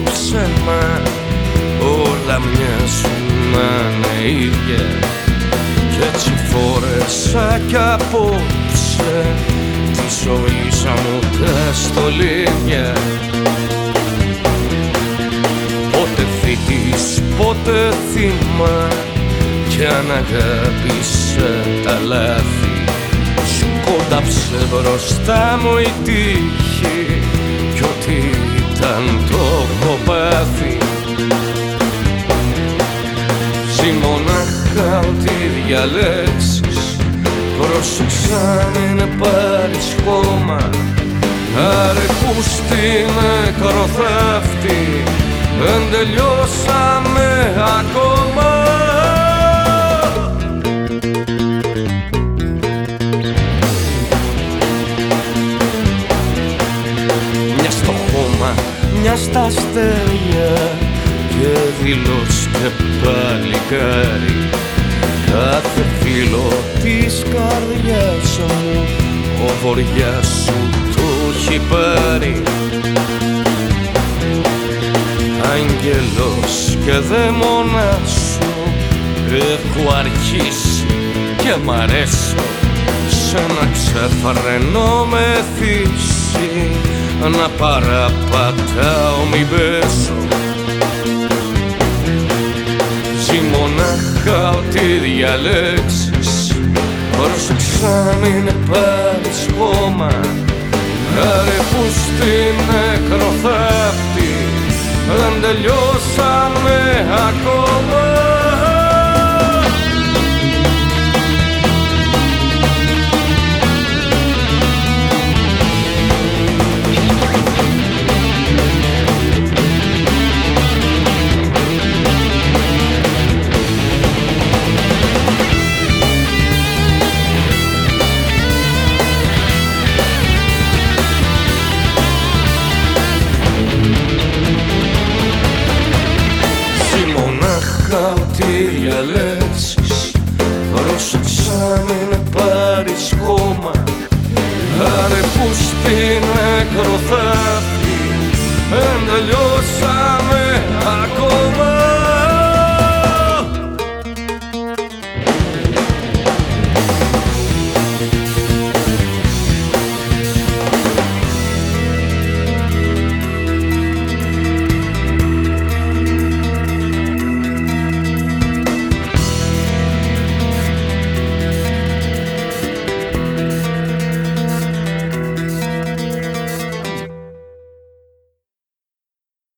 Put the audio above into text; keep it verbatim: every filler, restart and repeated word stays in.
απόψε, μα όλα μοιάζουν να είναι ίδια. Κι έτσι φόρεσα κι απόψε τη ζωή σαν μου τα στολίδια. Πότε θήτης, πότε θύμα, κι αν αγάπησα τα λάθη, σου κόνταψε μπροστά μου η τύχη, κι ό,τι ήταν το έχω πάθει. Ζει μονάχα ό,τι διαλέξεις, πρόσεξα μην πάρεις χώμα. Άρε που στην νεκροθάφτη δεν τελειώσαμε ακόμα. Μια στο χώμα, μια στα αστέρια, και δηλώς και παλικάρι. Κάθε φύλλο της καρδιάς μου ο βοριάς σου το έχει πάρει. Άγγελος και δαίμονα σου έχω αρχίσει και μ' αρέσω σε ένα ξεφρενό μεθύσι, να παραπατάω μη πέσω. Ζει μονάχα ό,τι διαλέξεις, πρόσεξα μην πάρεις χώμα. Άρε που στην νεκροθάφτη δεν τελειώσαμε ακόμα. Τι διαλέξεις, πρόσεξα μην πάρεις χώμα. Άρε που στην νεκροθάφτη δεν τελειώσαμε ακόμα.